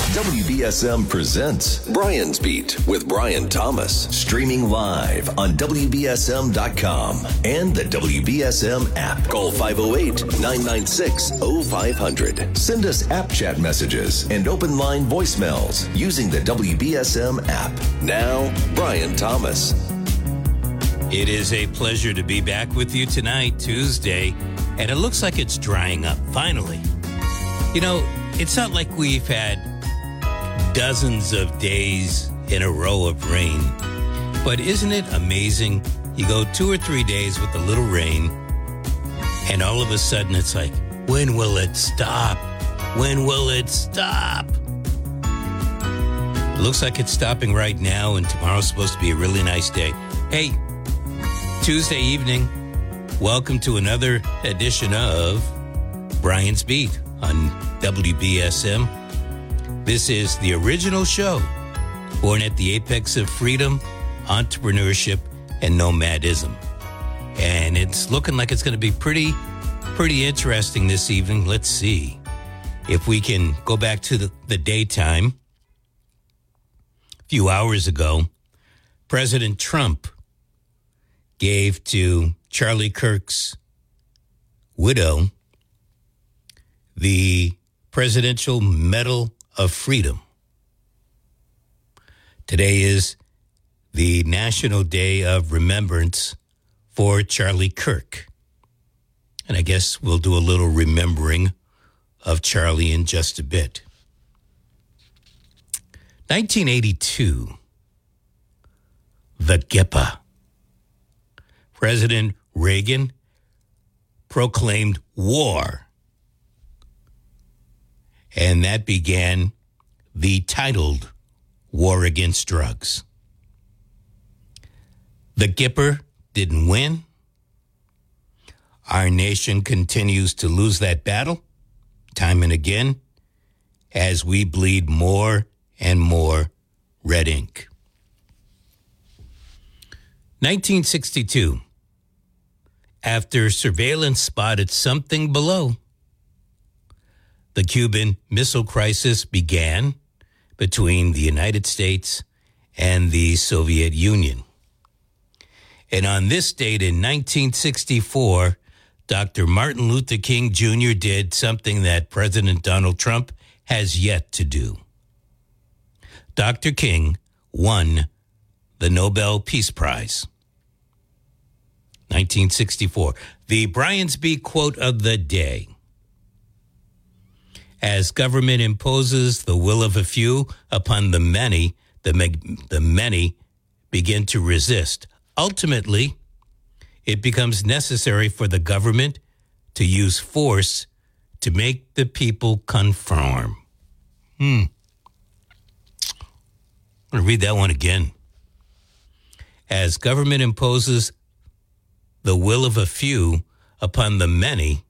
WBSM presents Brian's Beat with Brian Thomas. Streaming live on WBSM.com and the WBSM app. Call 508-996-0500. Send us app chat messages and open line voicemails using the WBSM app. Now, Brian Thomas. It is a pleasure to be back with you tonight, Tuesday, and it looks like it's drying up, finally. You know, it's not like we've had dozens of days in a row of rain, but isn't it amazing? You go 2 or 3 days with a little rain, and all of a sudden it's like, when will it stop? When will it stop? Looks like it's stopping right now, and tomorrow's supposed to be a really nice day. Hey, Tuesday evening, welcome to another edition of Brian's Beat on WBSM. This is the original show, born at the apex of freedom, entrepreneurship, and nomadism. And it's looking like it's going to be pretty interesting this evening. Let's see if we can go back to the daytime. A few hours ago, President Trump gave to Charlie Kirk's widow the Presidential Medal of Freedom. Today is the National Day of Remembrance for Charlie Kirk. And I guess we'll do a little remembering of Charlie in just a bit. 1982, the GIPA. President Reagan proclaimed war. And that began the titled War Against Drugs. The GIPA didn't win. Our nation continues to lose that battle time and again as we bleed more and more red ink. 1962. After surveillance spotted something below, the Cuban Missile Crisis began between the United States and the Soviet Union. And on this date in 1964, Dr. Martin Luther King Jr. did something that President Donald Trump has yet to do. Dr. King won the Nobel Peace Prize. 1964. The Brian's Beat quote of the day. As government imposes the will of a few upon the many, the many begin to resist. Ultimately, it becomes necessary for the government to use force to make the people conform. I'm going to read that one again. As government imposes the will of a few upon the many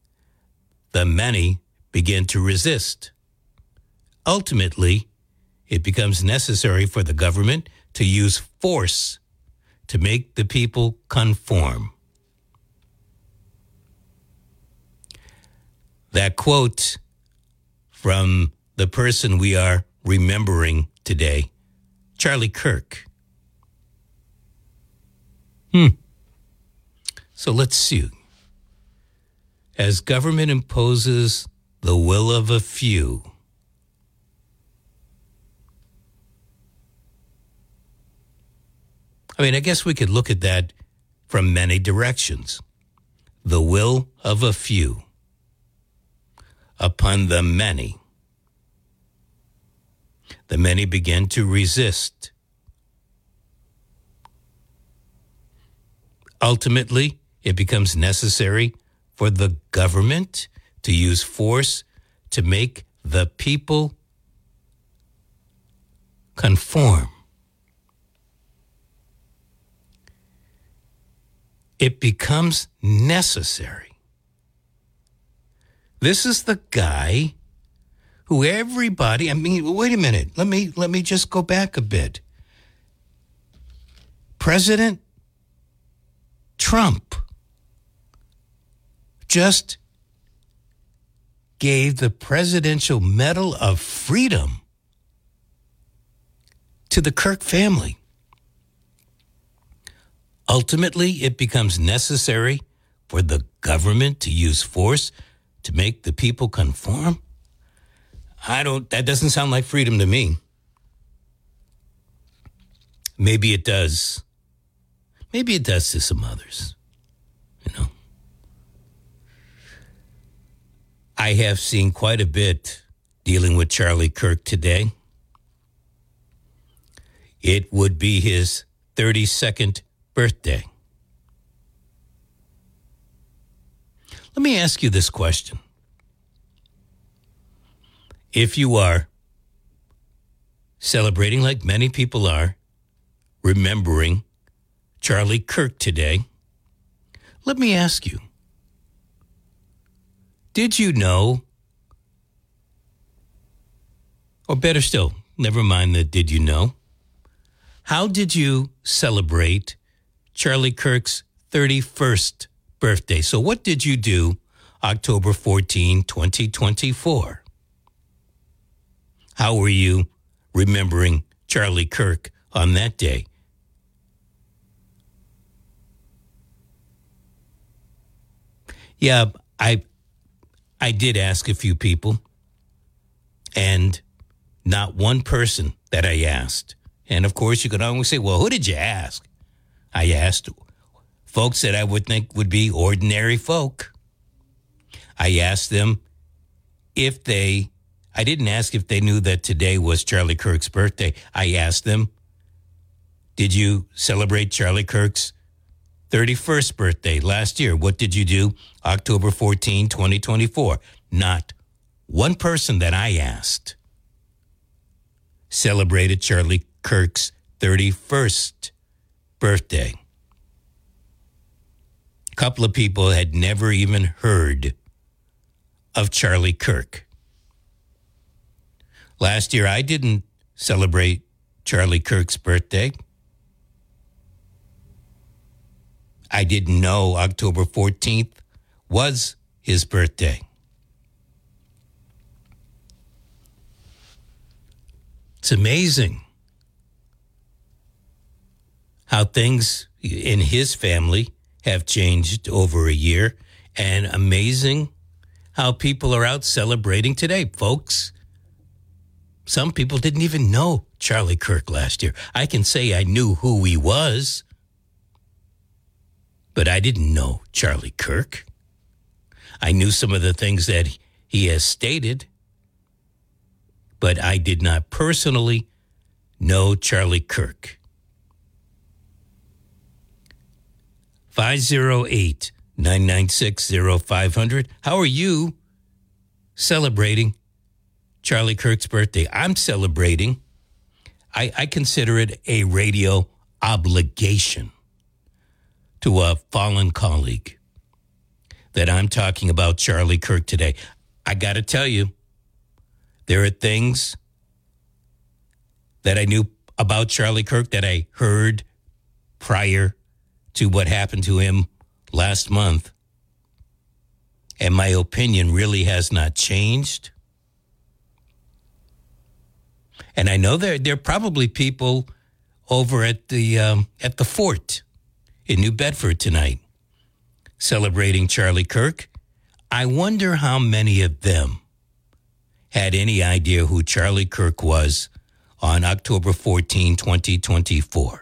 begin to resist. Ultimately, it becomes necessary for the government to use force to make the people conform. That quote from the person we are remembering today, Charlie Kirk. So let's see. As government imposes the will of a few, I guess we could look at that from many directions. The will of a few upon the many begin to resist. Ultimately, it becomes necessary for the government to use force to make the people conform. It becomes necessary. This is the guy who everybody, wait a minute. Let me just go back a bit. President Trump just gave the Presidential Medal of Freedom to the Kirk family. Ultimately, it becomes necessary for the government to use force to make the people conform. That doesn't sound like freedom to me. Maybe it does. Maybe it does to some others, I have seen quite a bit dealing with Charlie Kirk today. It would be his 32nd birthday. Let me ask you this question. If you are celebrating, like many people are, remembering Charlie Kirk today, let me ask you, did you know, or better still, never mind the did you know, how did you celebrate Charlie Kirk's 31st birthday? So what did you do October 14, 2024? How were you remembering Charlie Kirk on that day? Yeah, I did ask a few people, and not one person that I asked. And of course, you could always say, well, who did you ask? I asked folks that I would think would be ordinary folk. I asked them I didn't ask if they knew that today was Charlie Kirk's birthday. I asked them, did you celebrate Charlie Kirk's 31st birthday last year? What did you do October 14, 2024? Not one person that I asked celebrated Charlie Kirk's 31st birthday. A couple of people had never even heard of Charlie Kirk. Last year, I didn't celebrate Charlie Kirk's birthday. I didn't know October 14th was his birthday. It's amazing how things in his family have changed over a year, and amazing how people are out celebrating today. Folks, some people didn't even know Charlie Kirk last year. I can say I knew who he was, but I didn't know Charlie Kirk. I knew some of the things that he has stated, but I did not personally know Charlie Kirk. 508-996-0500. How are you celebrating Charlie Kirk's birthday? I'm celebrating. I consider it a radio obligation to a fallen colleague that I'm talking about Charlie Kirk today. I got to tell you, there are things that I knew about Charlie Kirk that I heard prior to what happened to him last month. And my opinion really has not changed. And I know there are probably people over at the fort in New Bedford tonight celebrating Charlie Kirk. I wonder how many of them had any idea who Charlie Kirk was on October 14, 2024.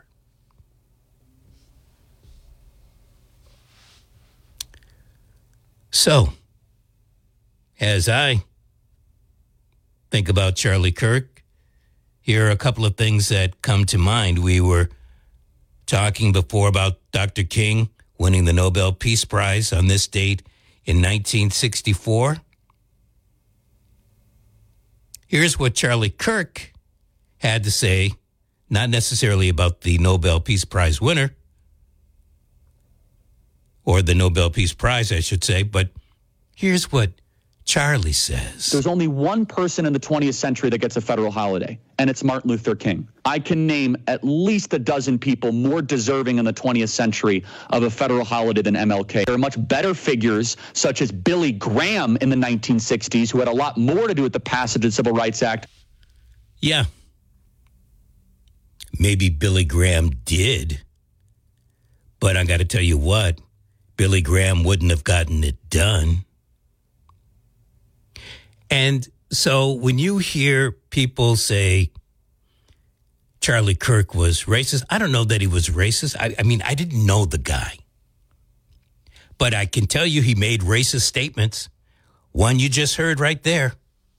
So, as I think about Charlie Kirk, here are a couple of things that come to mind. We were talking before about Dr. King winning the Nobel Peace Prize on this date in 1964. Here's what Charlie Kirk had to say, not necessarily about the Nobel Peace Prize winner, or the Nobel Peace Prize, I should say, but here's what Charlie says. There's only one person in the 20th century that gets a federal holiday, and it's Martin Luther King. I can name at least a dozen people more deserving in the 20th century of a federal holiday than MLK. There are much better figures, such as Billy Graham in the 1960s, who had a lot more to do with the passage of the Civil Rights Act. Yeah. maybe Billy Graham did. But I got to tell you what, Billy Graham wouldn't have gotten it done. And so when you hear people say Charlie Kirk was racist, I don't know that he was racist. I mean, I didn't know the guy. But I can tell you he made racist statements. One you just heard right there.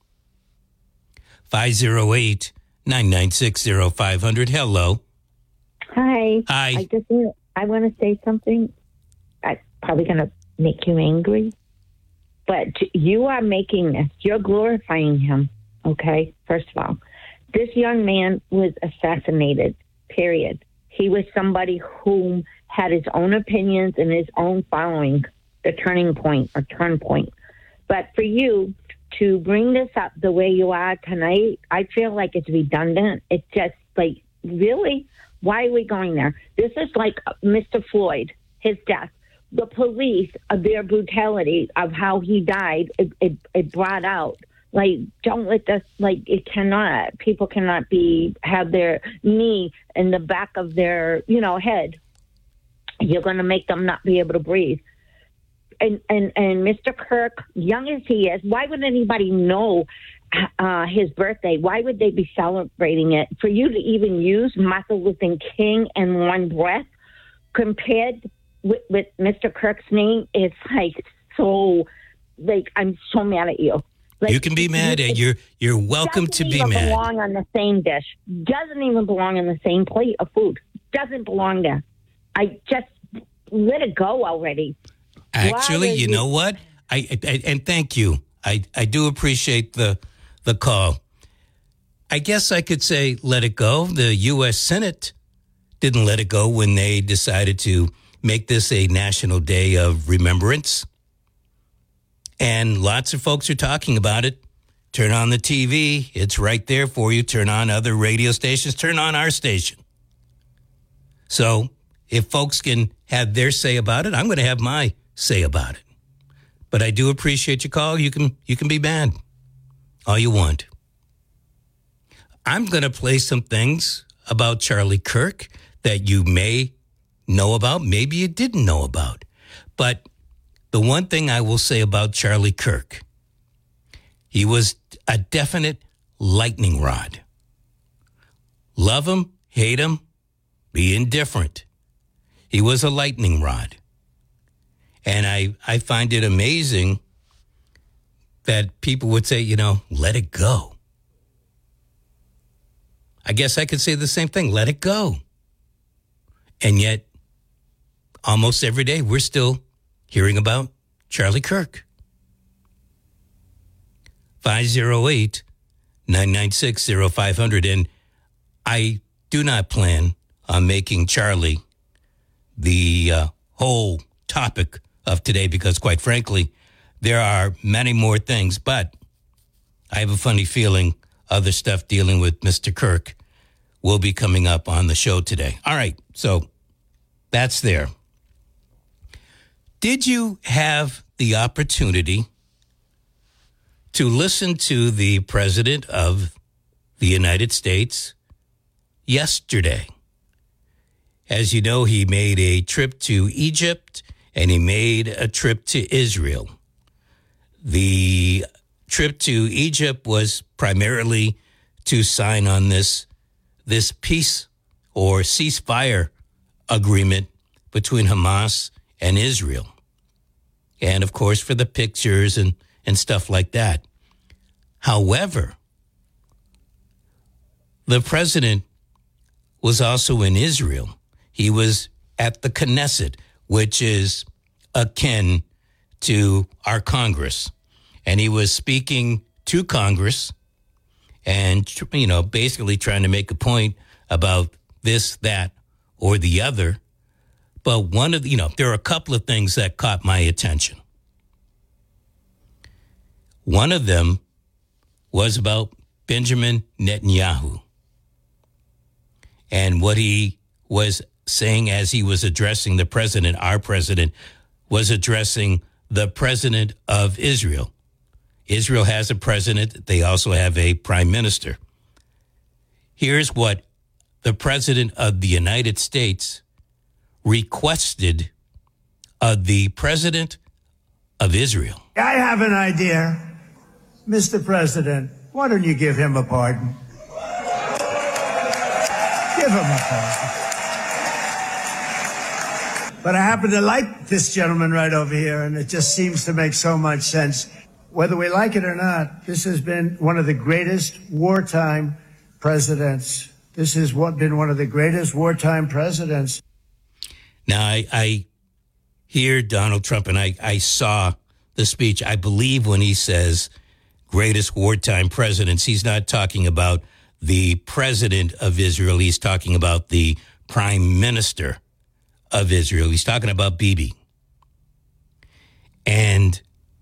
508-996-0500. Hello. Hi. Hi. I want to say something. I'm probably going to make you angry. But you are making this. You're glorifying him, okay? First of all, this young man was assassinated, period. He was somebody who had his own opinions and his own following, the turn point. But for you to bring this up the way you are tonight, I feel like it's redundant. It's just like, really? Why are we going there? This is like Mr. Floyd, his death. The police, their brutality of how he died, it brought out. Like, don't let this, like, people cannot have their knee in the back of their, head. You're going to make them not be able to breathe. And Mr. Kirk, young as he is, why would anybody know his birthday? Why would they be celebrating it? For you to even use Martin Luther King in one breath compared with Mr. Kirk's name, it's I'm so mad at you. Like, you can be mad at you're welcome to be mad. Doesn't belong on the same dish. Doesn't even belong on the same plate of food. Doesn't belong there. I just let it go already. Actually, you know what? And thank you. I do appreciate the call. I guess I could say let it go. The U.S. Senate didn't let it go when they decided to make this a national day of remembrance. And lots of folks are talking about it. Turn on the TV. It's right there for you. Turn on other radio stations. Turn on our station. So if folks can have their say about it, I'm going to have my say about it. But I do appreciate your call. You can be mad all you want. I'm going to play some things about Charlie Kirk that you may know about, maybe you didn't know about. But the one thing I will say about Charlie Kirk, he was a definite lightning rod. Love him, hate him, be indifferent. He was a lightning rod. And I find it amazing that people would say, let it go. I guess I could say the same thing, let it go. And yet, almost every day, we're still hearing about Charlie Kirk. 508-996-0500. And I do not plan on making Charlie the whole topic of today because, quite frankly, there are many more things. But I have a funny feeling other stuff dealing with Mr. Kirk will be coming up on the show today. All right, so that's there. Did you have the opportunity to listen to the President of the United States yesterday? As you know, he made a trip to Egypt and he made a trip to Israel. The trip to Egypt was primarily to sign on this peace or ceasefire agreement between Hamas and Israel. And, of course, for the pictures and stuff like that. However, the president was also in Israel. He was at the Knesset, which is akin to our Congress. And he was speaking to Congress and, basically trying to make a point about this, that, or the other. But one of the, there are a couple of things that caught my attention. One of them was about Benjamin Netanyahu and what he was saying as he was addressing the president. Our president was addressing the president of Israel. Israel has a president. They also have a prime minister. Here's what the President of the United States requested of the President of Israel. I have an idea. Mr. President, why don't you give him a pardon? Give him a pardon. But I happen to like this gentleman right over here, and it just seems to make so much sense. Whether we like it or not, this has been one of the greatest wartime presidents. This has been one of the greatest wartime presidents. Now, I hear Donald Trump, and I saw the speech. I believe when he says greatest wartime presidents, he's not talking about the president of Israel. He's talking about the prime minister of Israel. He's talking about Bibi. And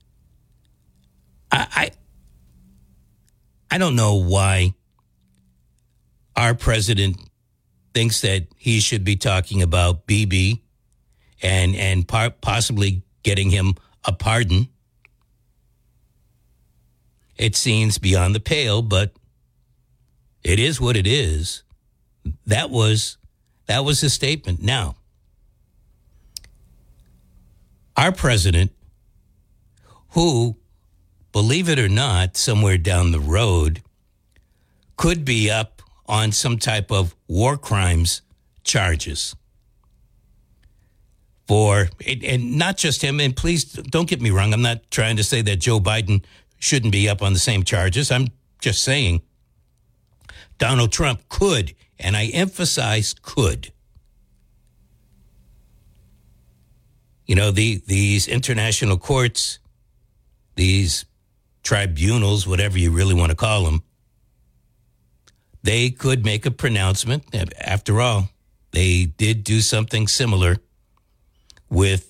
I don't know why our president thinks that he should be talking about Bibi and possibly getting him a pardon. It seems beyond the pale, but it is what it is. That was his statement. Now, our president, who, believe it or not, somewhere down the road, could be up on some type of war crimes charges. And not just him, and please don't get me wrong, I'm not trying to say that Joe Biden shouldn't be up on the same charges. I'm just saying Donald Trump could, and I emphasize could. You know, these international courts, these tribunals, whatever you really want to call them, they could make a pronouncement. After all, they did do something similar with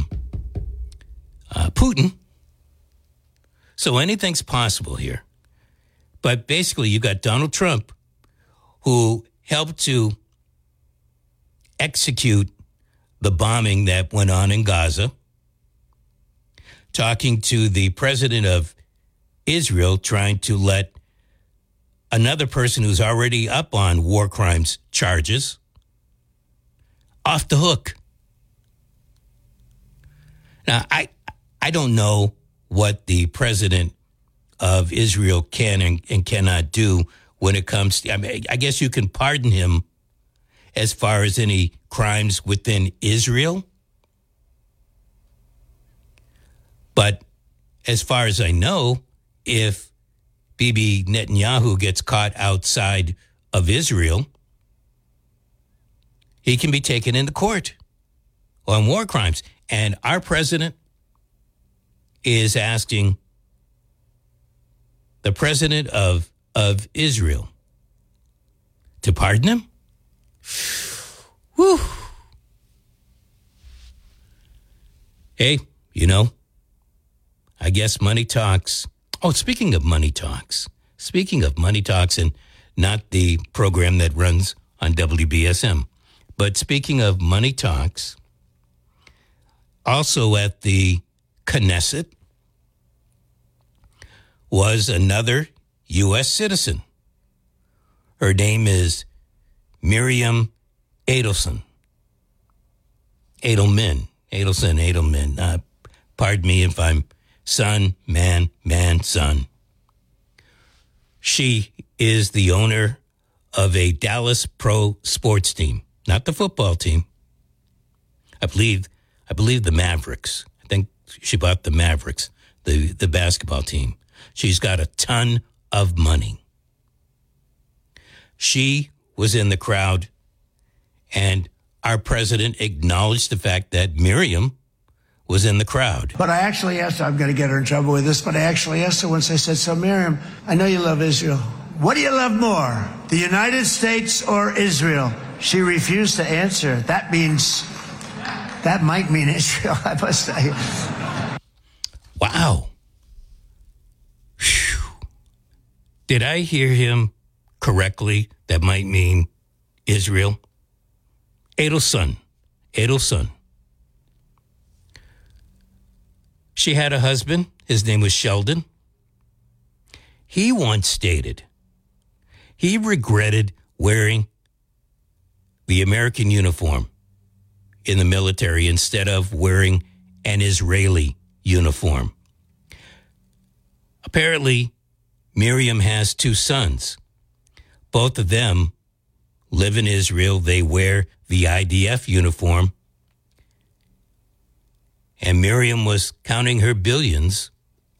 Putin. So anything's possible here. But basically, you got Donald Trump, who helped to execute the bombing that went on in Gaza, talking to the president of Israel, trying to let another person who's already up on war crimes charges off the hook. Now, I don't know what the president of Israel can and cannot do when it comes to, I guess you can pardon him as far as any crimes within Israel. But as far as I know, if Bibi Netanyahu gets caught outside of Israel, he can be taken into court on war crimes. And our president is asking the president of Israel to pardon him? Whew. Hey, you know, I guess money talks. Oh, speaking of money talks and not the program that runs on WBSM, but speaking of money talks, also at the Knesset was another U.S. citizen. Her name is Miriam Edelson. Edelman. Pardon me if I'm son, man, son. She is the owner of a Dallas pro sports team, not the football team. I believe the Mavericks. I think she bought the Mavericks, the basketball team. She's got a ton of money. She was in the crowd, and our president acknowledged the fact that Miriam was in the crowd. But I actually asked her, I'm going to get her in trouble with this, but I actually asked her once, I said, so Miriam, I know you love Israel. What do you love more, the United States or Israel? She refused to answer. That might mean Israel, I must say. Wow. Whew. Did I hear him correctly? That might mean Israel. Edelson. She had a husband. His name was Sheldon. He once stated he regretted wearing the American uniform in the military instead of wearing an Israeli uniform. Apparently, Miriam has 2 sons. Both of them live in Israel. They wear the IDF uniform. And Miriam was counting her billions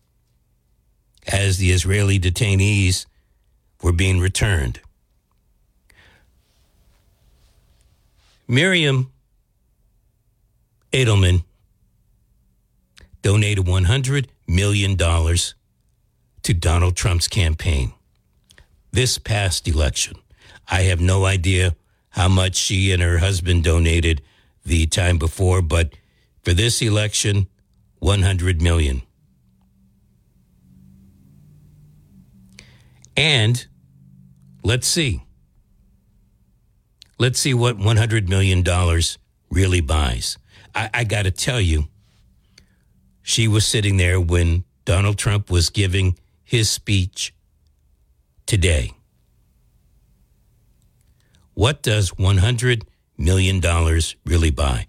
as the Israeli detainees were being returned. Miriam Edelman donated $100 million to Donald Trump's campaign this past election. I have no idea how much she and her husband donated the time before, but for this election, $100 million. And let's see what $100 million really buys. I got to tell you, she was sitting there when Donald Trump was giving his speech today. What does $100 million really buy?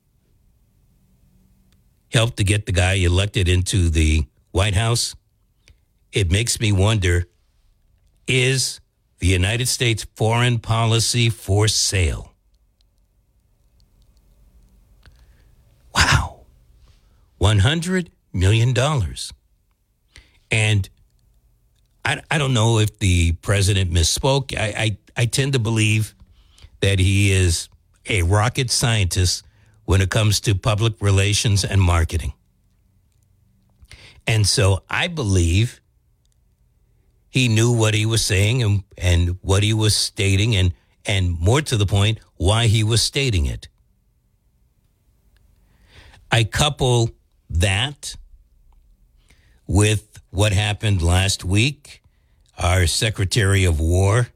Help to get the guy elected into the White House? It makes me wonder, is the United States foreign policy for sale? Wow. $100 million. And I don't know if the president misspoke. I tend to believe that he is a rocket scientist when it comes to public relations and marketing. And so I believe he knew what he was saying and what he was stating, and more to the point, why he was stating it. I couple that with what happened last week, our Secretary of War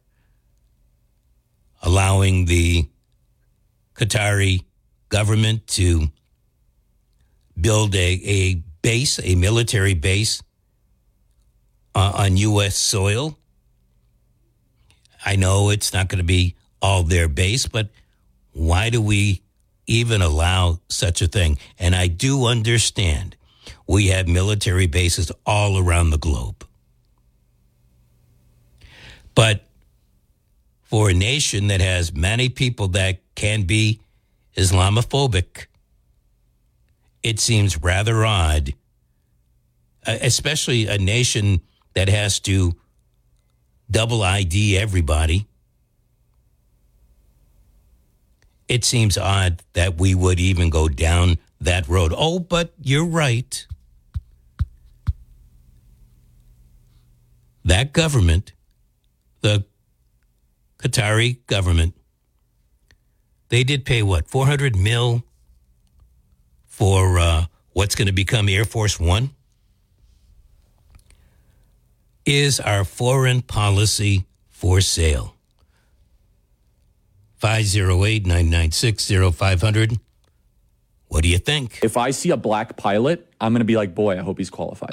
allowing the Qatari government to build a military base on U.S. soil. I know it's not going to be all their base, but why do we even allow such a thing? And I do understand we have military bases all around the globe. But for a nation that has many people that can be Islamophobic, it seems rather odd, especially a nation that has to double ID everybody. It seems odd that we would even go down that road. Oh, but you're right. That government, the Qatari government, they did pay what, $400 million for what's going to become Air Force One? Is our foreign policy for sale? 508-996-0500. What do you think? If I see a black pilot, I'm going to be like, boy, I hope he's qualified.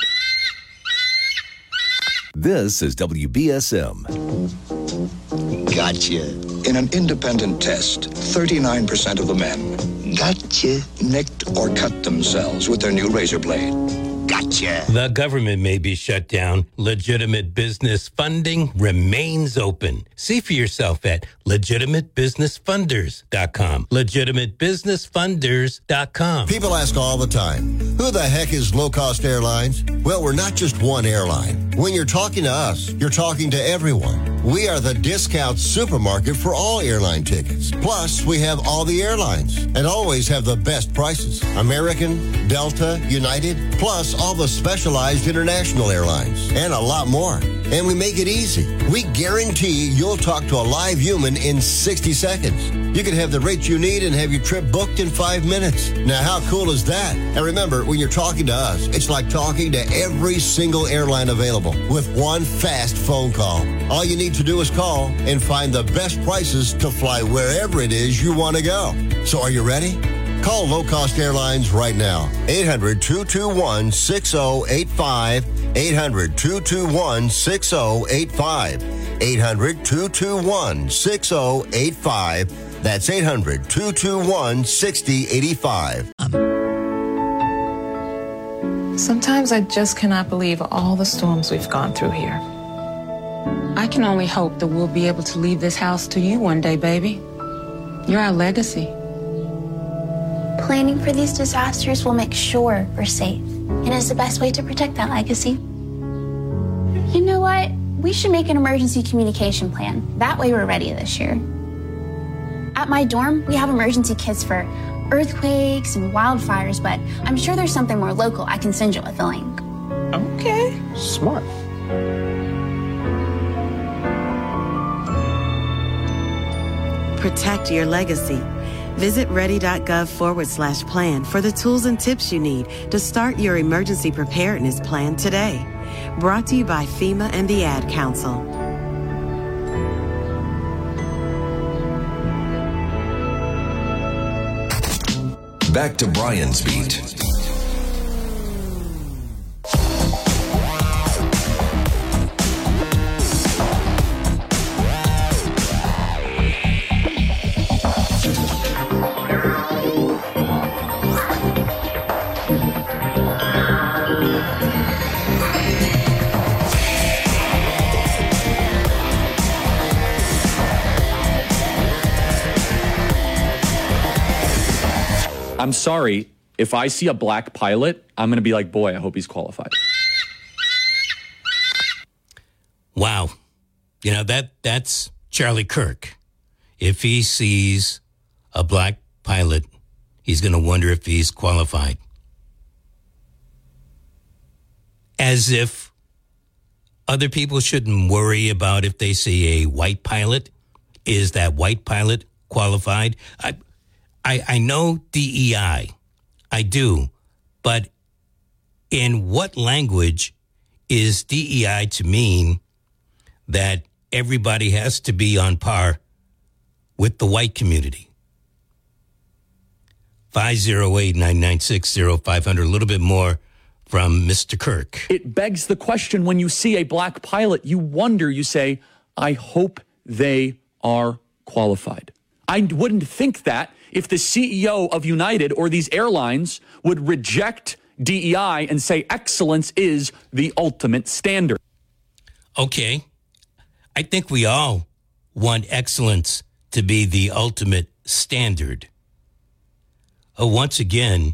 This is WBSM. Gotcha. In an independent test, 39% of the men nicked or cut themselves with their new razor blade. Gotcha. The government may be shut down. Legitimate business funding remains open. See for yourself at legitimatebusinessfunders.com. Legitimatebusinessfunders.com. People ask all the time, who the heck is Low Cost Airlines? Well, we're not just one airline. When you're talking to us, you're talking to everyone. We are the discount supermarket for all airline tickets. Plus, we have all the airlines and always have the best prices. American, Delta, United, plus all the specialized international airlines and a lot more. And we make it easy. We guarantee you'll talk to a live human in 60 seconds. You can have the rates you need and have your trip booked in 5 minutes. Now, how cool is that? And remember, when you're talking to us, it's like talking to every single airline available with one fast phone call. All you need to do is call and find the best prices to fly wherever it is you want to go. So are you ready? Call Low Cost Airlines right now. 800-221-6085. 800-221-6085. 800-221-6085. That's 800-221-6085. Sometimes I just cannot believe all the storms we've gone through here. I can only hope that we'll be able to leave this house to you one day, baby. You're our legacy. Planning for these disasters will make sure we're safe, and is the best way to protect that legacy. You know what? We should make an emergency communication plan. That way we're ready this year. At my dorm, we have emergency kits for earthquakes and wildfires, but I'm sure there's something more local I can send you with a link. Okay. Smart. Protect your legacy. Visit ready.gov/plan for the tools and tips you need to start your emergency preparedness plan today. Brought to you by FEMA and the Ad Council. Back to Brian's Beat. I'm sorry, if I see a black pilot, I'm going to be like, boy, I hope he's qualified. Wow. You know, that's Charlie Kirk. If he sees a black pilot, he's going to wonder if he's qualified. As if other people shouldn't worry about if they see a white pilot. Is that white pilot qualified? I know DEI. I do. But in what language is DEI to mean that everybody has to be on par with the white community? 508-996-0500. A little bit more from Mr. Kirk. It begs the question, when you see a black pilot, you wonder, you say, I hope they are qualified. I wouldn't think that if the CEO of United or these airlines would reject DEI and say excellence is the ultimate standard. Okay. I think we all want excellence to be the ultimate standard. Once again,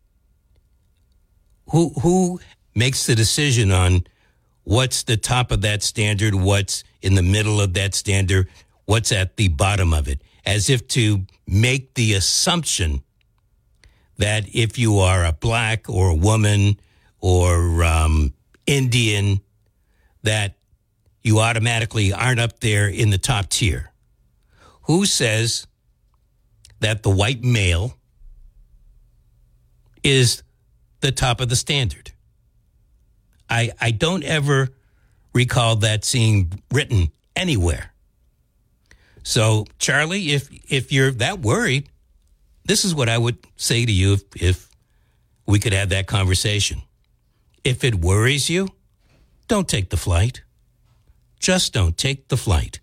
who makes the decision on what's the top of that standard, what's in the middle of that standard, what's at the bottom of it? As if to make the assumption that if you are a black or a woman or Indian, that you automatically aren't up there in the top tier. Who says that the white male is the top of the standard? I don't ever recall that seeing written anywhere. So, Charlie, if you're that worried, this is what I would say to you if we could have that conversation. If it worries you, don't take the flight. Just don't take the flight.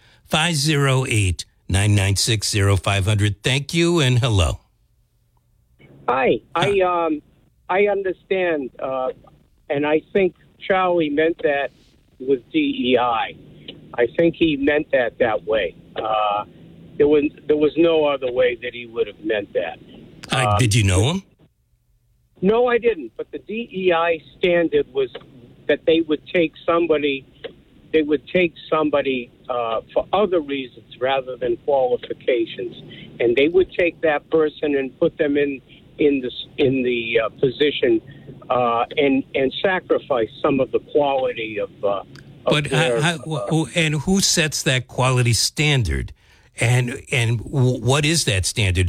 508-996-0500. Thank you and hello. Hi. I understand, and I think Charlie meant that with DEI. I think he meant that way. There was no other way that he would have meant that. Did you know him? No, I didn't. But the DEI standard was that they would take somebody for other reasons rather than qualifications, and they would take that person and put them in the position and sacrifice some of the quality of. But and who sets that quality standard, and what is that standard?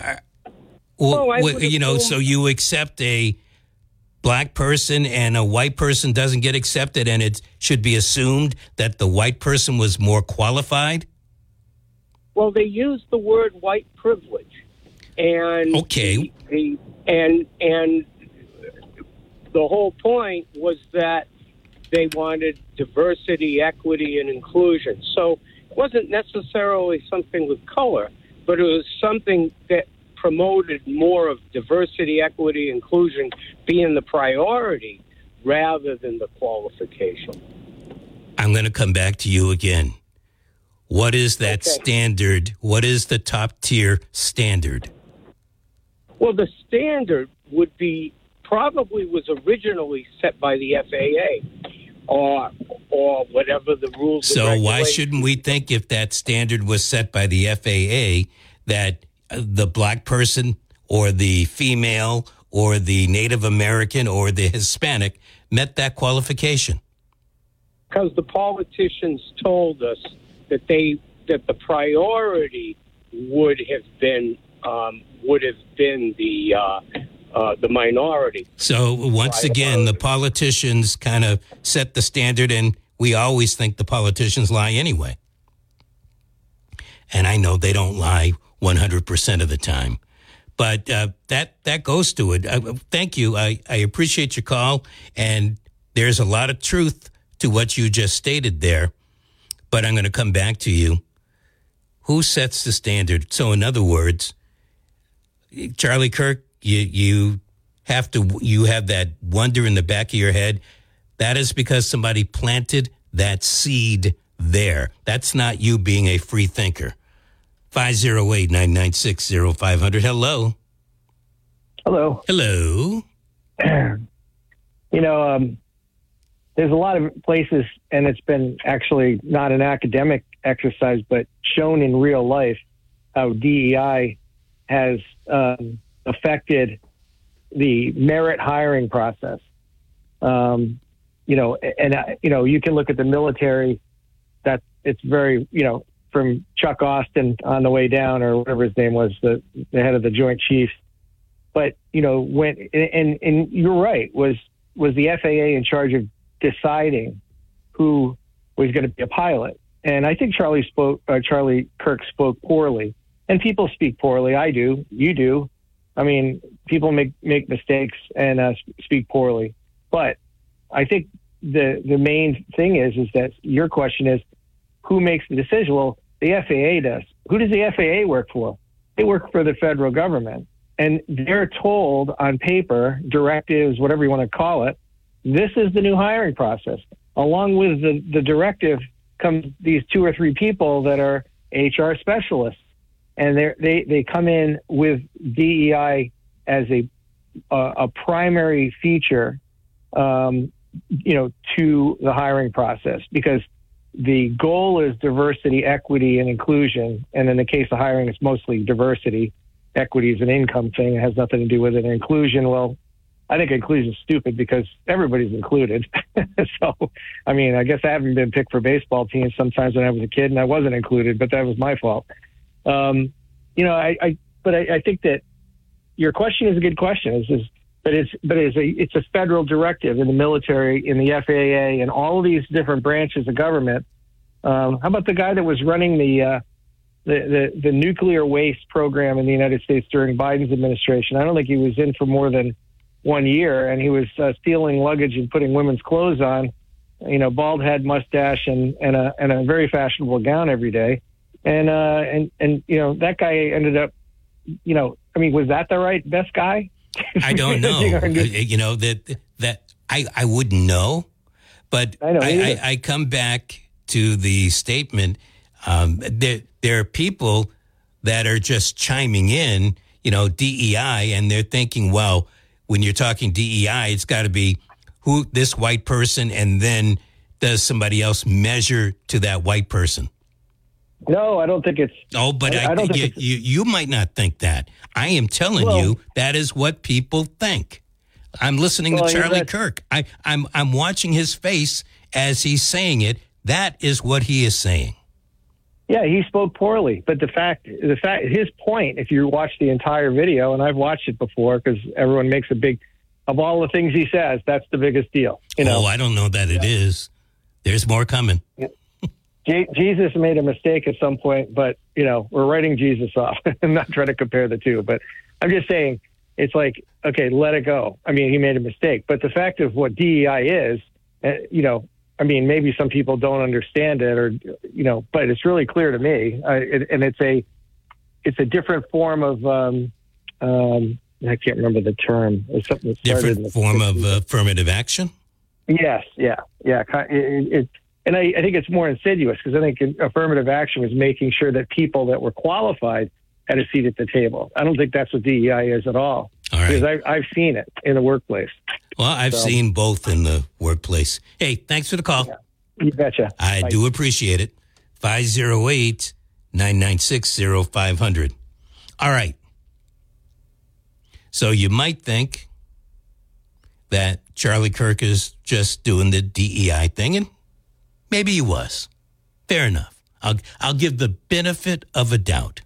So you accept a black person and a white person doesn't get accepted, and it should be assumed that the white person was more qualified? Well, they use the word white privilege, and okay, and the whole point was that they wanted diversity, equity, and inclusion. So it wasn't necessarily something with color. but it was something that promoted more of diversity, equity, inclusion being the priority rather than the qualification. I'm going to come back to you again. What is that standard? What is the top tier standard? Well, the standard would be probably was originally set by the FAA or whatever the rules. So why shouldn't we think, if that standard was set by the FAA, that the black person or the female or the Native American or the Hispanic met that qualification? Because the politicians told us that the priority would have been the minority. So once again, the politicians kind of set the standard, and we always think the politicians lie anyway. And I know they don't lie 100% of the time, but that goes to it. Thank you. I appreciate your call, and there's a lot of truth to what you just stated there, but I'm going to come back to you. Who sets the standard? So in other words, Charlie Kirk, you have that wonder in the back of your head. That is because somebody planted that seed there. That's not you being a free thinker. 508-996-0500. Hello. Hello. Hello. There's a lot of places, and it's been actually not an academic exercise, but shown in real life how DEI has affected the merit hiring process. You can look at the military. That it's very, from Chuck Austin on the way down, or whatever his name was, the head of the Joint Chiefs. But when and you're right, was the FAA in charge of deciding who was going to be a pilot? And I think Charlie Kirk spoke poorly, and people speak poorly. I do. You do. I mean, people make mistakes and speak poorly. But I think the main thing is that your question is, who makes the decision? Well, the FAA does. Who does the FAA work for? They work for the federal government. And they're told on paper, directives, whatever you want to call it, this is the new hiring process. Along with the directive comes these 2 or 3 people that are HR specialists. And they come in with DEI as a primary feature, to the hiring process, because the goal is diversity, equity, and inclusion. And in the case of hiring, it's mostly diversity. Equity is an income thing. It has nothing to do with it. And inclusion, well, I think inclusion is stupid because everybody's included. So, I guess I haven't been picked for baseball teams sometimes when I was a kid, and I wasn't included, but that was my fault. I think that your question is a good question. It's a federal directive in the military, in the FAA, and all of these different branches of government. How about the guy that was running the nuclear waste program in the United States during Biden's administration? I don't think he was in for more than 1 year, and he was stealing luggage and putting women's clothes on, bald head, mustache, and a very fashionable gown every day. And that guy ended up, was that the best guy? I don't know. That I wouldn't know, but I come back to the statement. There are people that are just chiming in, DEI, and they're thinking, well, when you're talking DEI, it's got to be who this white person, and then does somebody else measure to that white person? No, I don't think it's. Oh, but you might not think that. I am telling you that is what people think. I'm listening to Charlie Kirk. I'm watching his face as he's saying it. That is what he is saying. Yeah, he spoke poorly, but the fact, his point, if you watch the entire video, and I've watched it before because everyone makes a big, of all the things he says, that's the biggest deal. Oh, I don't know that it is. There's more coming. Yeah. Jesus made a mistake at some point, but, we're writing Jesus off. I'm not trying to compare the two, but I'm just saying it's like, okay, let it go. He made a mistake. But the fact of what DEI is, maybe some people don't understand it or, but it's really clear to me. And it's a different form of I can't remember the term. It's something that different form of affirmative action. Yes, yeah. And I think it's more insidious because I think affirmative action was making sure that people that were qualified had a seat at the table. I don't think that's what DEI is at all. All right. Because I've seen it in the workplace. Well, I've seen both in the workplace. Hey, thanks for the call. Yeah, you betcha. I do appreciate it. 508-996-0500. All right. So you might think that Charlie Kirk is just doing the DEI thing, and maybe he was. Fair enough. I'll give the benefit of a doubt.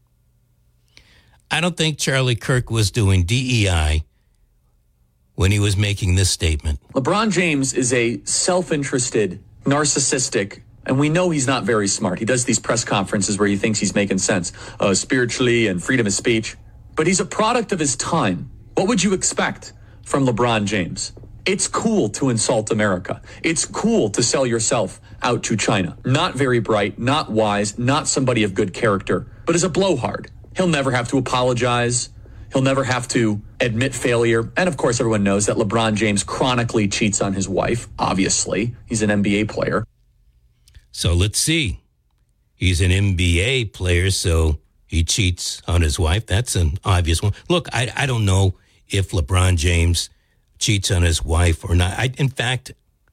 I don't think Charlie Kirk was doing DEI when he was making this statement. LeBron James is a self-interested, narcissistic, and we know he's not very smart. He does these press conferences where he thinks he's making sense spiritually and freedom of speech. But he's a product of his time. What would you expect from LeBron James? It's cool to insult America. It's cool to sell yourself out to China. Not very bright, not wise, not somebody of good character, but as a blowhard. He'll never have to apologize. He'll never have to admit failure. And of course, everyone knows that LeBron James chronically cheats on his wife. Obviously, he's an NBA player. So let's see. He's an NBA player, so he cheats on his wife. That's an obvious one. Look, I don't know if LeBron James cheats on his wife or not. In fact,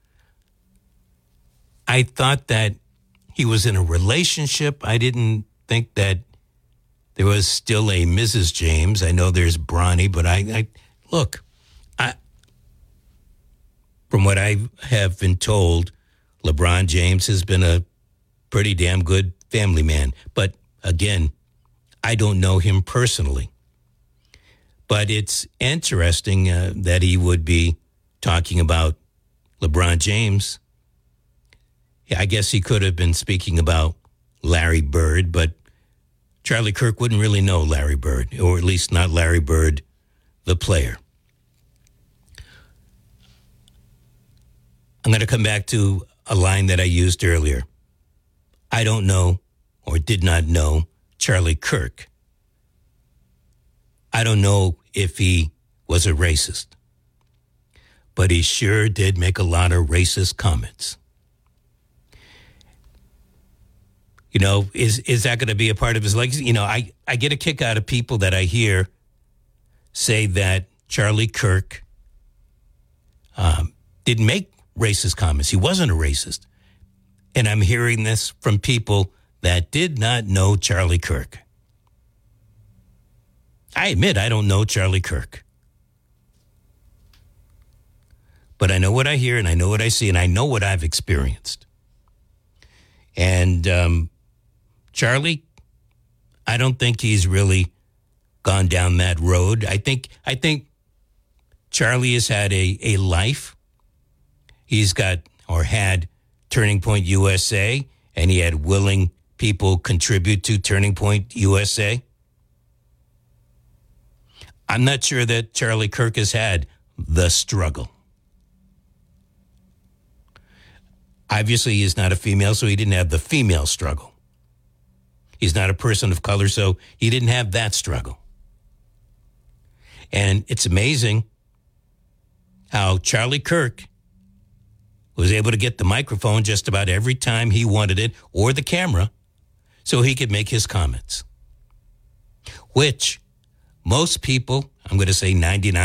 I thought that he was in a relationship. I didn't think that there was still a Mrs. James. I know there's Bronny, but from what I have been told, LeBron James has been a pretty damn good family man. But again, I don't know him personally. But it's interesting that he would be talking about LeBron James. Yeah, I guess he could have been speaking about Larry Bird, but Charlie Kirk wouldn't really know Larry Bird, or at least not Larry Bird, the player. I'm going to come back to a line that I used earlier. I don't know or did not know Charlie Kirk. I don't know if he was a racist, but he sure did make a lot of racist comments. You know, is that going to be a part of his legacy? You know, I get a kick out of people that I hear say that Charlie Kirk didn't make racist comments. He wasn't a racist. And I'm hearing this from people that did not know Charlie Kirk. I admit I don't know Charlie Kirk. But I know what I hear and I know what I see and I know what I've experienced. And Charlie, I don't think he's really gone down that road. I think Charlie has had a life. He's got or had Turning Point USA, and he had willing people contribute to Turning Point USA. I'm not sure that Charlie Kirk has had the struggle. Obviously, he's not a female, so he didn't have the female struggle. He's not a person of color, so he didn't have that struggle. And it's amazing how Charlie Kirk was able to get the microphone just about every time he wanted it, or the camera, so he could make his comments. Which most people, I'm going to say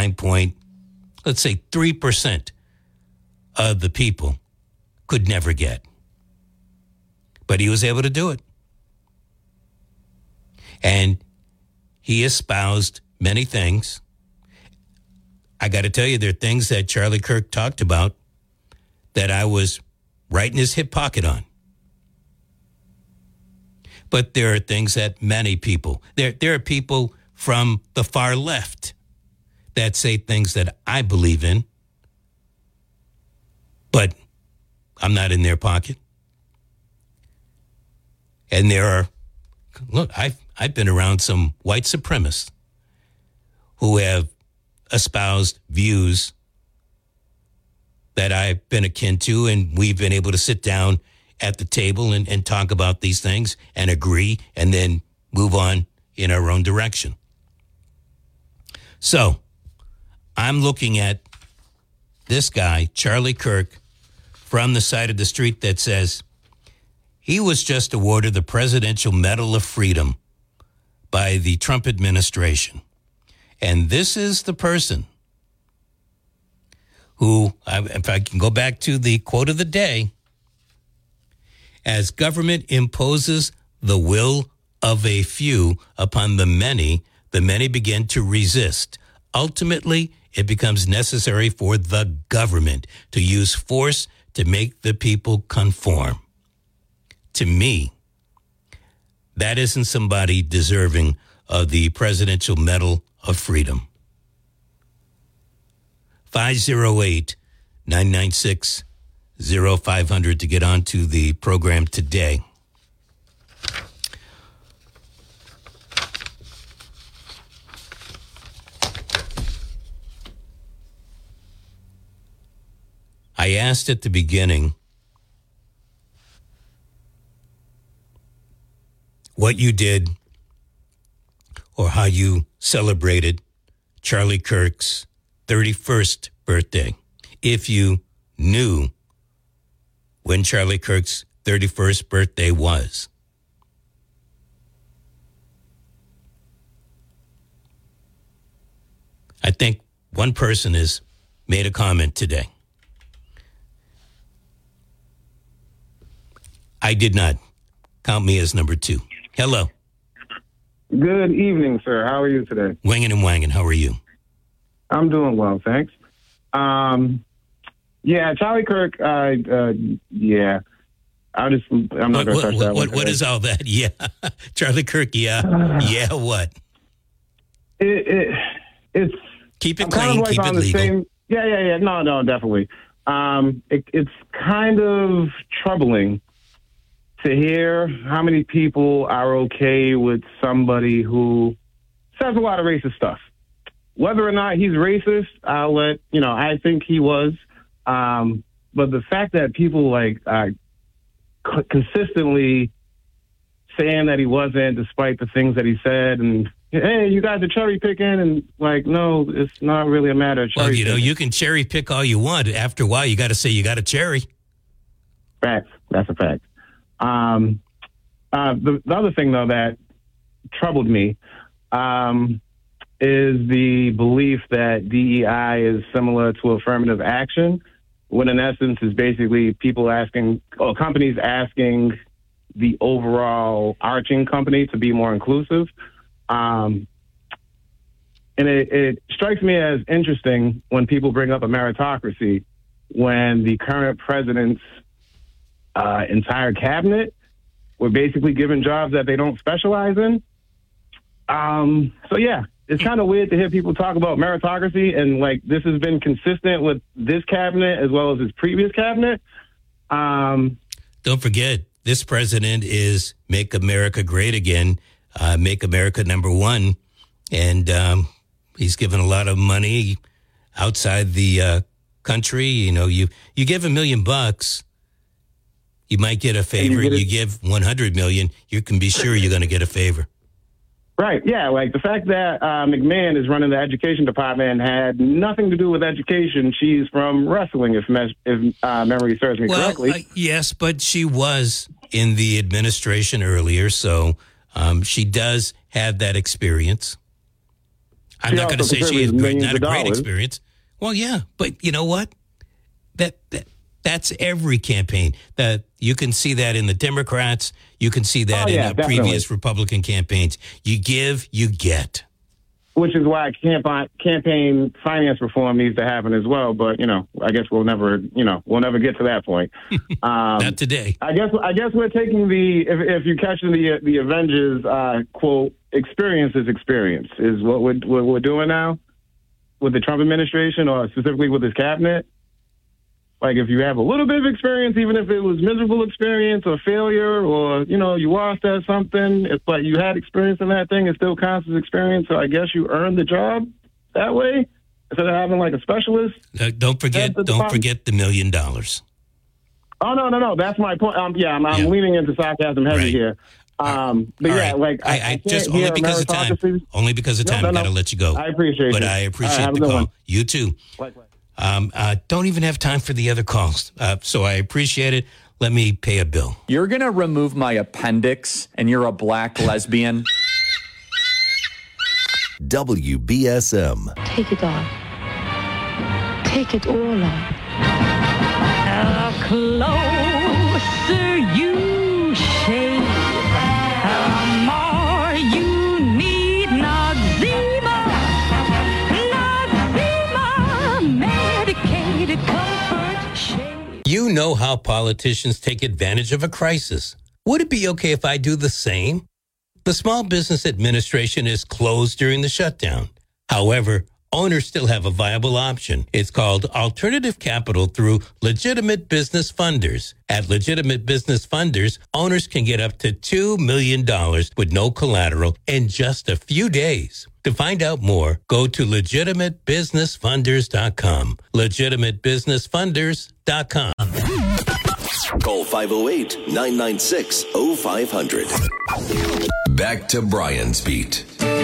3% of the people could never get. But he was able to do it. And he espoused many things. I got to tell you, there are things that Charlie Kirk talked about that I was right in his hip pocket on. But there are things that many people, there are people from the far left that say things that I believe in, but I'm not in their pocket. And there are, look, I've been around some white supremacists who have espoused views that I've been akin to, and we've been able to sit down at the table and talk about these things and agree and then move on in our own direction. So I'm looking at this guy, Charlie Kirk, from the side of the street that says he was just awarded the Presidential Medal of Freedom by the Trump administration. And this is the person who, if I can go back to the quote of the day, as government imposes the will of a few upon the many begin to resist. Ultimately, it becomes necessary for the government to use force to make the people conform. To me, that isn't somebody deserving of the Presidential Medal of Freedom. 508-996-0500 to get onto the program today. I asked at the beginning what you did or how you celebrated Charlie Kirk's 31st birthday. If you knew when Charlie Kirk's 31st birthday was. I think one person has made a comment today. I did not. Count me as number 2. Hello. Good evening, sir. How are you today? Wangin' and wangin'. How are you? I'm doing well, thanks. Yeah, Charlie Kirk, yeah. I'm not going to touch that one. What is all that? Yeah. Charlie Kirk, yeah. Yeah, what? It's keep it clean, keep it legal. Yeah. No, definitely. It's kind of troubling to hear how many people are okay with somebody who says a lot of racist stuff. Whether or not he's racist, I think he was. But the fact that people consistently saying that he wasn't, despite the things that he said, and hey, you guys are cherry picking, and no, it's not really a matter of cherry picking. You can cherry pick all you want. After a while, you got to say you got a cherry. Facts. That's a fact. The other thing, though, that troubled me is the belief that DEI is similar to affirmative action, when in essence is basically people asking, or companies asking the overall arching company to be more inclusive. And it strikes me as interesting when people bring up a meritocracy when the current president's entire cabinet were basically given jobs that they don't specialize in. So yeah, it's kind of weird to hear people talk about meritocracy, and this has been consistent with this cabinet as well as his previous cabinet. Don't forget, this president is Make America Great Again, Make America number 1, and he's given a lot of money outside the country. You give $1 million, you might get a favor. You give 100 million, you can be sure you're going to get a favor. Right. Yeah. The fact that McMahon is running the education department had nothing to do with education. She's from wrestling, if memory serves me correctly. Yes, but she was in the administration earlier, so she does have that experience. I'm not going to say she has not a great experience. Well, yeah, but you know what? That's every campaign. That you can see that in the Democrats. You can see that in previous Republican campaigns. You give, you get. Which is why campaign finance reform needs to happen as well. But I guess we'll never get to that point. Not today. I guess we're taking if you're catching the Avengers quote, experience is what we're doing now with the Trump administration, or specifically with his cabinet. If you have a little bit of experience, even if it was miserable experience or failure, or, you lost at something, but you had experience in that thing, it still counts as experience. So I guess you earned the job that way instead of having a specialist. Don't forget the $1 million. Oh, no. That's my point. I'm leaning into sarcasm heavy here. But yeah, like I just only because of time. Only because of time, I gotta let you go. I appreciate it. But I appreciate the call. One. You too. Don't even have time for the other calls. So I appreciate it. Let me pay a bill. You're gonna remove my appendix, and you're a black lesbian. WBSM. Take it off. Take it all off. The closer you shave, the more you need Noxzema. Noxzema, medicated comfort shave. You know how politicians take advantage of a crisis. Would it be okay if I do the same? The Small Business Administration is closed during the shutdown. However, owners still have a viable option. It's called alternative capital through legitimate business funders. At legitimate business funders, owners can get up to $2 million with no collateral in just a few days. To find out more, go to legitimatebusinessfunders.com. Legitimatebusinessfunders.com. Call 508-996-0500. Back to Brian's Beat.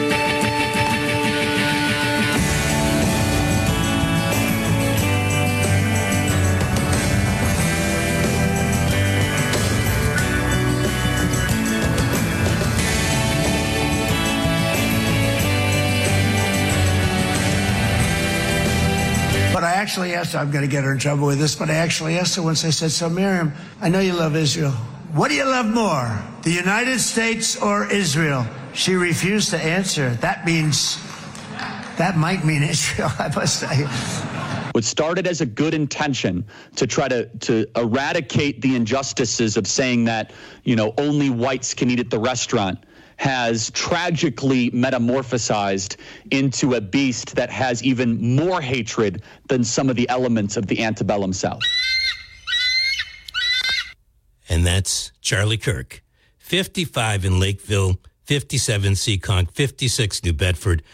But I actually asked her, I'm going to get her in trouble with this, but I actually asked her once, I said, so Miriam, I know you love Israel. What do you love more, the United States or Israel? She refused to answer. That might mean Israel, I must say. What started as a good intention to try to eradicate the injustices of saying that, only whites can eat at the restaurant has tragically metamorphosized into a beast that has even more hatred than some of the elements of the antebellum South. And that's Charlie Kirk. 55 in Lakeville, 57 Seekonk, 56 New Bedford,